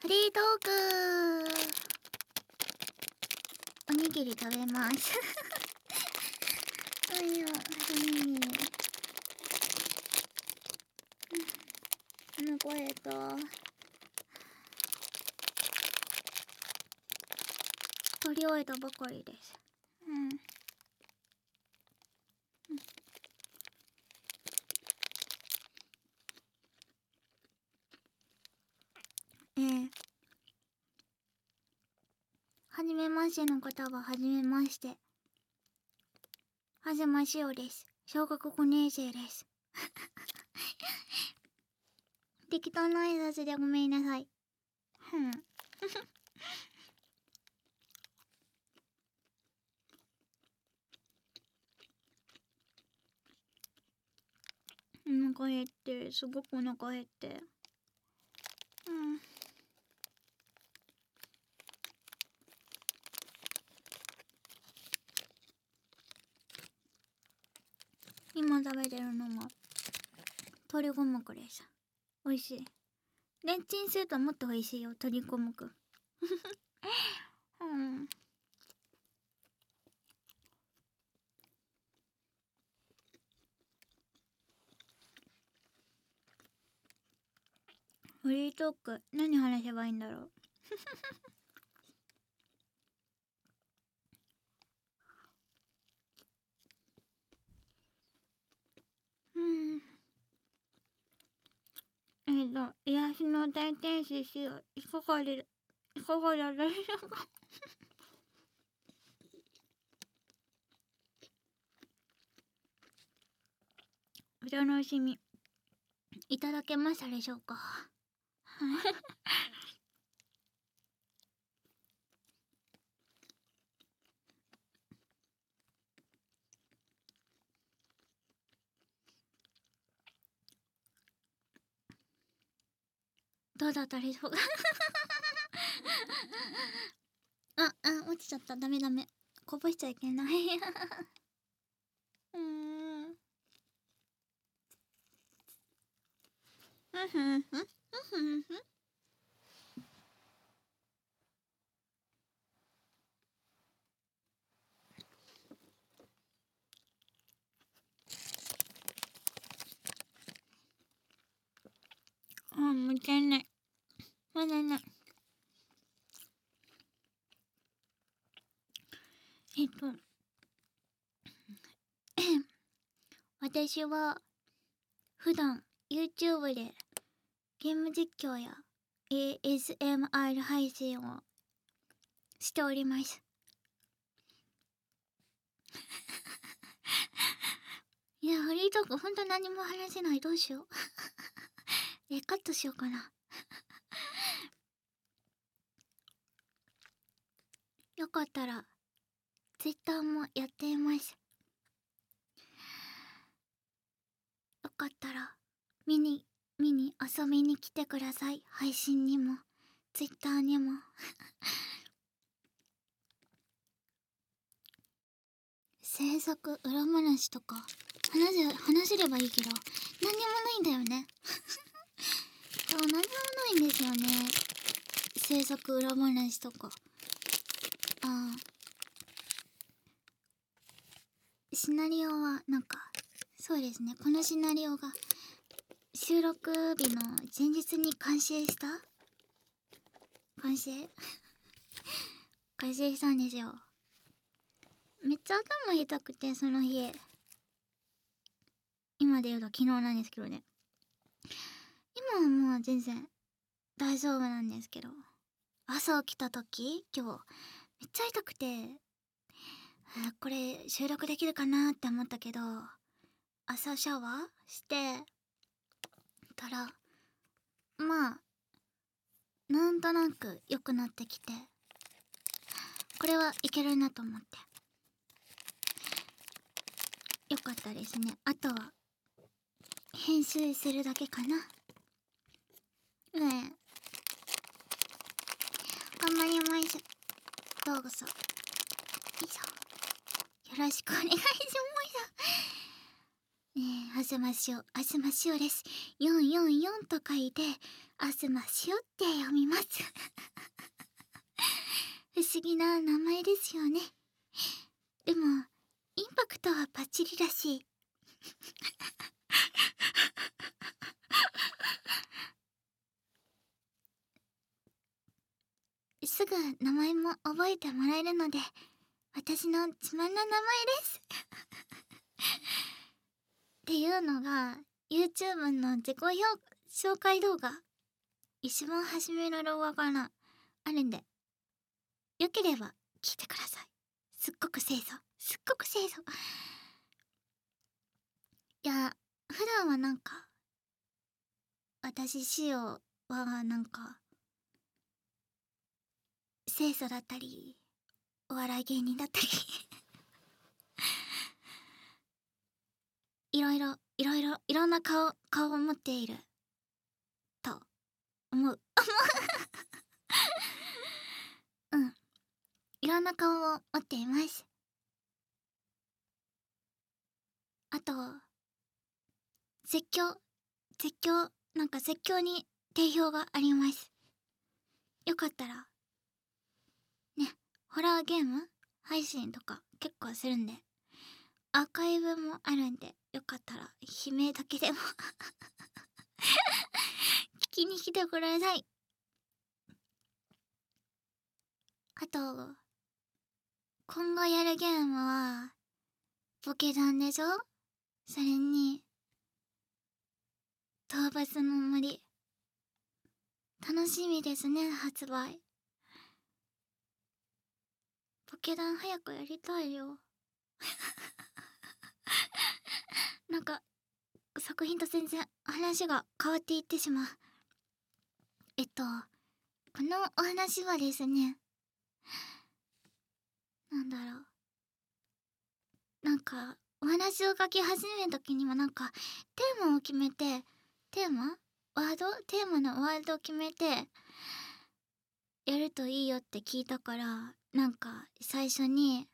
フリートーク。おにぎり食べますおいよ、おにぎり。声と取り終えたばかりです。はじめましての方ははじめまして。はずましおです。小学5年生です。適当な挨拶でごめんなさい。お腹減って、すごくお腹減って。今食べてるのが鶏五目です。美味しい。レンチンするともっと美味しいよ、鶏五目フリートーク何話せばいいんだろう癒しの大天使しよいかがでしょうかお楽しみいただけましたでしょうかどうだったでしょうか落ちちゃった。ダメダメ。こぼしちゃいけないもったいない。まだない。私は普段 YouTube でゲーム実況や ASMR 配信をしておりますいや、フリートークほんと何も話せない。どうしようカットしようかなよかったら Twitter もやっています。よかったら見に遊びに来てください。配信にも Twitter にも制作裏話とか話せればいいけど何にもないんだよねそう、何にもないんですよね。制作裏話とか。シナリオはなんかそうですね、このシナリオが収録日の前日に完成した完成したんですよ。めっちゃ頭痛くて、その日。今で言うと昨日なんですけどね。今はもう全然大丈夫なんですけど、朝起きた時、今日めっちゃ痛くて、これ収録できるかなって思ったけど、朝シャワーしてたら、まあなんとなく良くなってきて、これはいけるなと思ってよかったですね。あとは編集するだけかな。頑張ります。どうぞよいしょ、よろしくお願いします。 あすましお、あすましおです。444と書いて、あすましおって読みます。不思議な名前ですよね。でも、インパクトはバッチリだし。すぐ名前も覚えてもらえるので、私の自慢の名前です。っていうのが YouTube の自己紹介動画、一番初めの動画かな、あるんで、よければ聞いてください。すっごく清楚、すっごく清楚。いや、普段はなんか私シオはなんか清楚だったり、お笑い芸人だったりいろんな顔を持っていると思う。うん、いろんな顔を持っています。あとなんか絶叫に定評があります。よかったらね、ホラーゲーム配信とか結構するんで、アーカイブもあるんで、よかったら悲鳴だけでも聞きに来てください。あと今後やるゲームはポケダンでしょ。それに動物の森、楽しみですね、発売。ポケダン早くやりたいよ。なんか作品と全然話が変わっていってしまう。このお話はですね、なんだろう、なんかお話を書き始める時にはなんかテーマを決めて、テーマのワードを決めてやるといいよって聞いたから、なんか最初に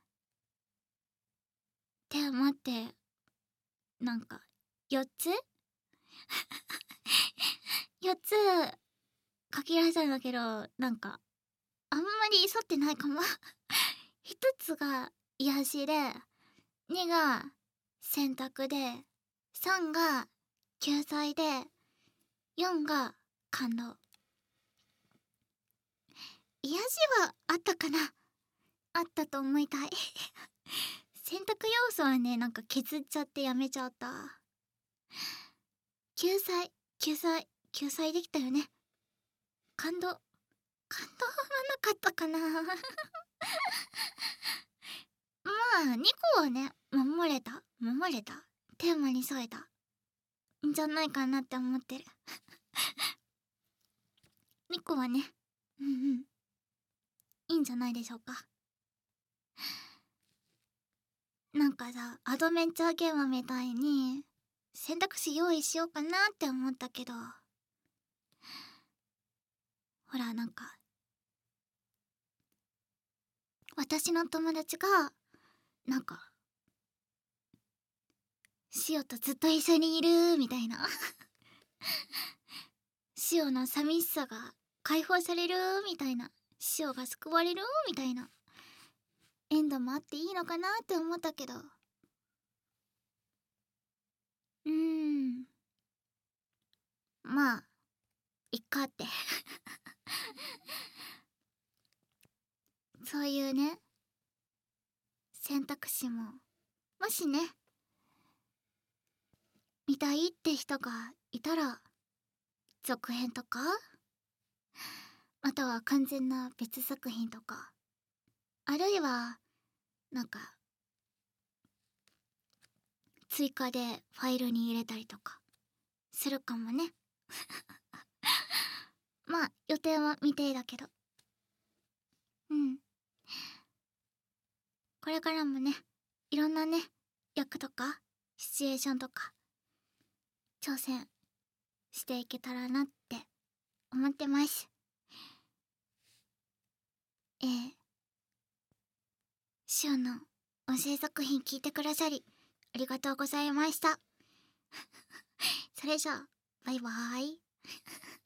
テーマってなんか4つ4つ書き出したんだけど、なんかあんまり沿ってないかも。1つが癒しで、2が選択で、3が救済で、4が感動。癒しはあったかな、あったと思いたい。選択要素はね、なんか削っちゃってやめちゃった。救済できたよね。感動はなかったかな。まあ2個はね、守れたテーマに添えたんじゃないかなって思ってる。2個はね、いいんじゃないでしょうか。なんかさ、アドベンチャーゲームみたいに選択肢用意しようかなって思ったけど、ほらなんか私の友達がなんかシオとずっと一緒にいるみたいなシオの寂しさが解放されるみたいな、シオが救われるみたいなエンドもあっていいのかなって思ったけど、まあいっかってそういうね、選択肢ももしね見たいって人がいたら、続編とかまたは完全な別作品とか、あるいはなんか追加でファイルに入れたりとかするかもね。まあ予定は未定だけど、これからもね、いろんなね役とかシチュエーションとか挑戦していけたらなって思ってます。シオンの音声作品聞いてくださりありがとうございました。 それじゃあバイバーイ。